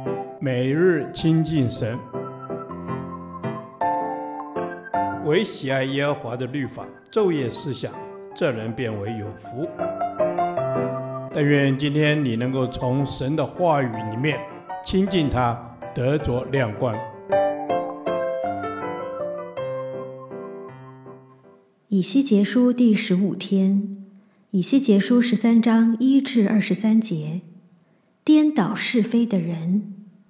每日亲近神，唯喜爱耶和华的律法，昼夜思想，这人变为有福。但愿今天你能够从神的话语里面亲近他，得着亮光。 以西结书第15天，以西结书13章1至23节，颠倒是非的人。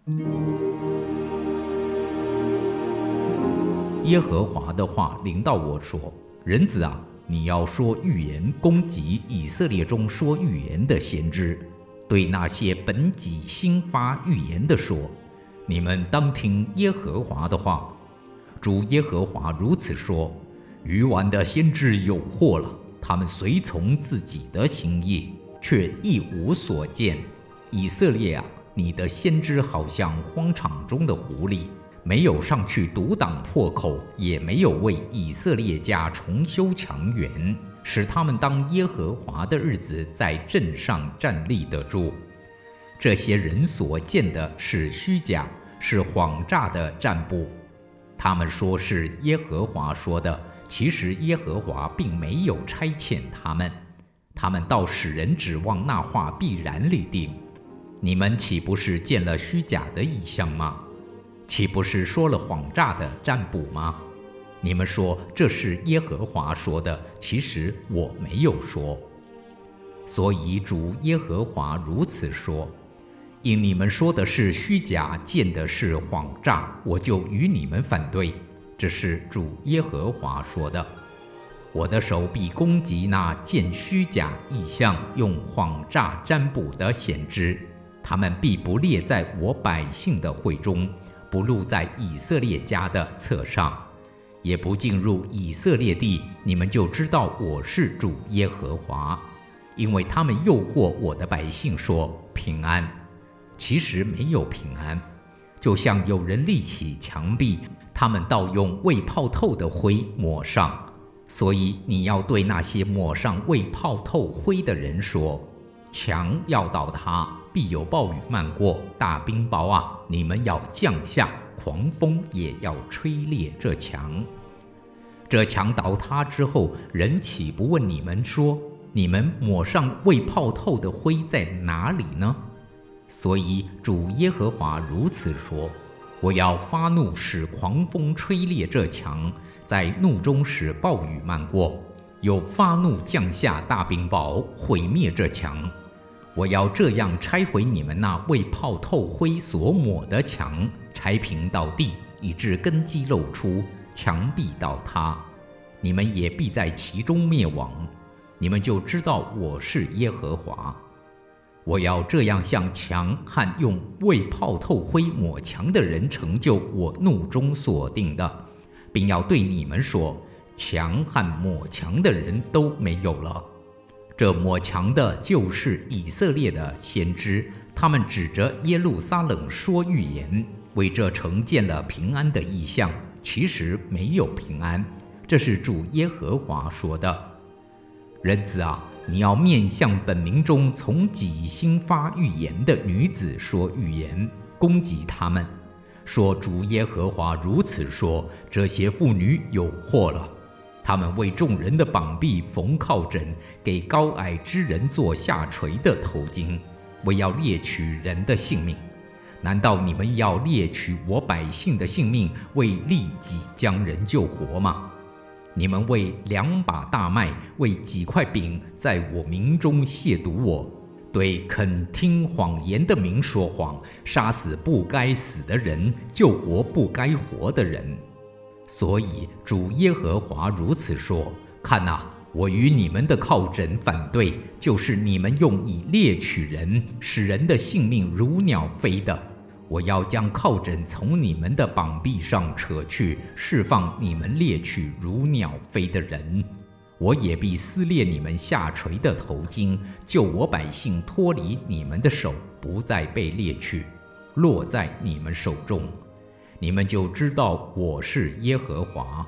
耶和华的话临到我说：人子啊，你要说预言，攻击以色列中说预言的先知，对那些本己心发预言的说：你们当听耶和华的话。主耶和华如此说：愚顽的先知有祸了，他们随从自己的心意，却一无所见。以色列啊，你的先知好像荒场中的狐狸，没有上去堵挡破口，也没有为以色列家重修墙垣，使他们当耶和华的日子在阵上站立得住。这些人所见的是虚假，是谎诈的占卜。他们说是耶和华说的，其实耶和华并没有差遣他们。他们倒使人指望那话必然立定。你们岂不是见了虚假的异象吗？岂不是说了谎诈的占卜吗？你们说这是耶和华说的，其实我没有说。所以主耶和华如此说：因你们说的是虚假，见的是谎诈，我就与你们反对。这是主耶和华说的。我的手必攻击那见虚假异象、用谎诈占卜的先知，他们必不列在我百姓的会中，不录在以色列家的册上，也不进入以色列地。你们就知道我是主耶和华。因为他们诱惑我的百姓说平安，其实没有平安，就像有人立起墙壁，他们倒用未泡透的灰抹上。所以你要对那些抹上未泡透灰的人说：墙要倒塌，必有暴雨漫过，大冰雹啊，你们要降下，狂风也要吹裂这墙。这墙倒塌之后，人岂不问你们说：你们抹上未泡透的灰在哪里呢？所以主耶和华如此说：我要发怒，使狂风吹裂这墙，在怒中使暴雨漫过，有发怒降下大冰雹，毁灭这墙。我要这样拆毁你们那未泡透灰所抹的墙，拆平到地，以致根基露出，墙壁倒塌，你们也必在其中灭亡。你们就知道我是耶和华。我要这样向墙和用未泡透灰抹墙的人成就我怒中所定的，并要对你们说：墙和抹墙的人都没有了。这抹墙的就是以色列的先知，他们指着耶路撒冷说预言，为这城见了平安的异象，其实没有平安。这是主耶和华说的。人子啊，你要面向本民中从己心发预言的女子说预言，攻击他们，说主耶和华如此说：这些妇女有祸了，他们为众人的膀臂缝靠枕，给高矮之人做下垂的头巾，为要猎取人的性命。难道你们要猎取我百姓的性命，为利己将人救活吗？你们为2把大麦，为几块饼，在我民中亵渎我，对肯听谎言的民说谎，杀死不该死的人，救活不该活的人。所以主耶和华如此说：看哪，我与你们的靠枕反对，就是你们用以猎取人，使人的性命如鸟飞的。我要将靠枕从你们的膀臂上扯去，释放你们猎取如鸟飞的人。我也必撕裂你们下垂的头巾，救我百姓脱离你们的手，不再被猎取，落在你们手中。你们就知道我是耶和华。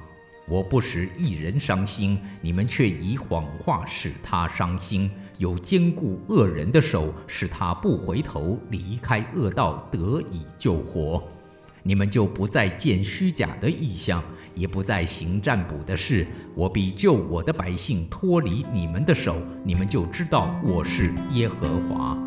我不使一人伤心，你们却以谎话使他伤心，有坚固恶人的手，使他不回头离开恶道，得以救活。你们就不再见虚假的异象，也不再行占卜的事。我必救我的百姓脱离你们的手，你们就知道我是耶和华。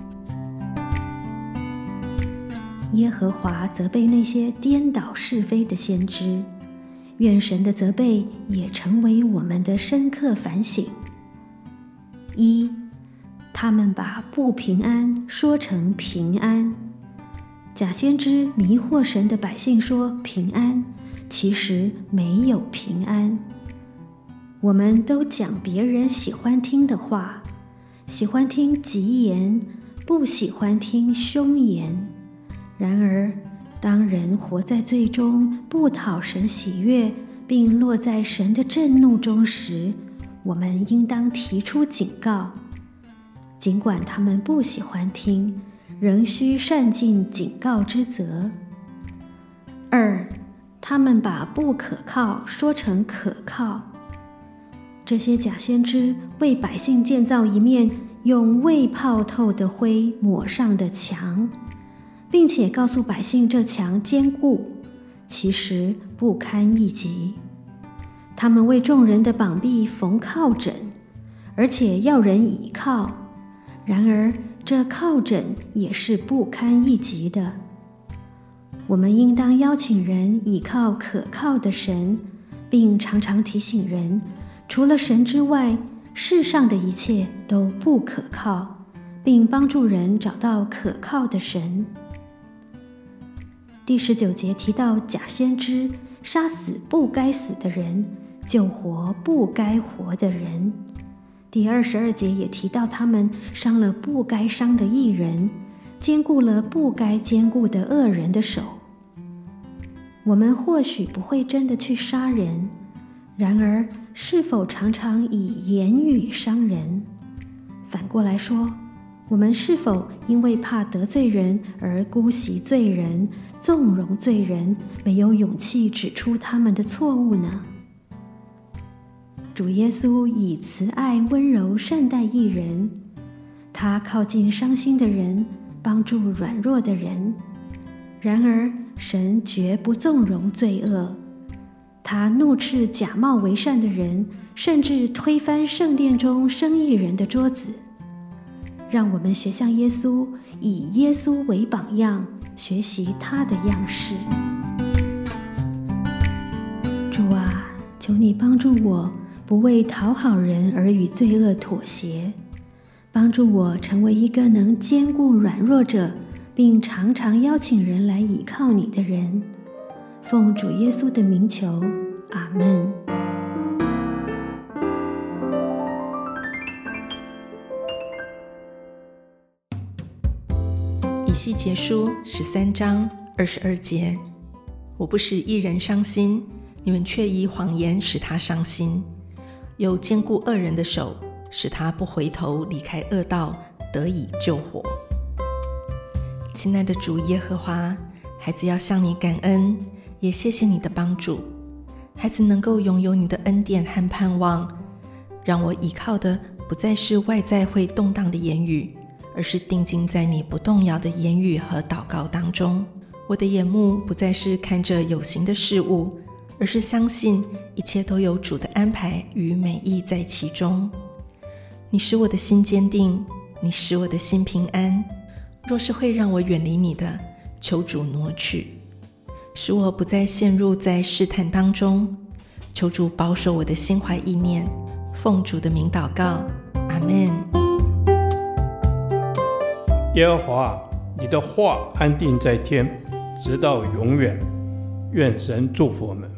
耶和华责备那些颠倒是非的先知，愿神的责备也成为我们的深刻反省。一，他们把不平安说成平安。假先知迷惑神的百姓说平安，其实没有平安。我们都讲别人喜欢听的话，喜欢听吉言，不喜欢听凶言。然而，当人活在罪中，不讨神喜悦，并落在神的震怒中时，我们应当提出警告。尽管他们不喜欢听，仍需善尽警告之责。二，他们把不可靠说成可靠。这些假先知为百姓建造一面用未泡透的灰抹上的墙，并且告诉百姓这墙坚固，其实不堪一击。他们为众人的膀臂缝靠枕，而且要人倚靠，然而这靠枕也是不堪一击的。我们应当邀请人倚靠可靠的神，并常常提醒人，除了神之外，世上的一切都不可靠，并帮助人找到可靠的神。第19节提到假先知杀死不该死的人，救活不该活的人。第22节也提到他们伤了不该伤的义人，坚固了不该坚固的恶人的手。我们或许不会真的去杀人，然而是否常常以言语伤人？反过来说，我们是否因为怕得罪人而姑息罪人，纵容罪人，没有勇气指出他们的错误呢？主耶稣以慈爱温柔善待义人，他靠近伤心的人，帮助软弱的人。然而神绝不纵容罪恶，他怒斥假冒为善的人，甚至推翻圣殿中生意人的桌子。让我们学像耶稣，以耶稣为榜样，学习他的样式。主啊，求你帮助我，不为讨好人而与罪恶妥协，帮助我成为一个能兼顾软弱者，并常常邀请人来倚靠你的人。奉主耶稣的名求，阿们。 以西结书13章22节，我不使一人伤心，你们却以谎言使他伤心，又坚固恶人的手，使他不回头离开恶道，得以救活。亲爱的主耶和华，孩子要向你感恩，也谢谢你的帮助。孩子能够拥有你的恩典和盼望，让我依靠的不再是外在会动荡的言语，而是定睛在你不动摇的言语和祷告当中。我的眼目不再是看着有形的事物，而是相信一切都有主的安排与美意在其中。你使我的心坚定，你使我的心平安。若是会让我远离你的，求主挪去，使我不再陷入在试探当中。求主保守我的心怀意念，奉主的名祷告，阿们。 耶和华，你的话安定在天，直到永远。愿神祝福我们。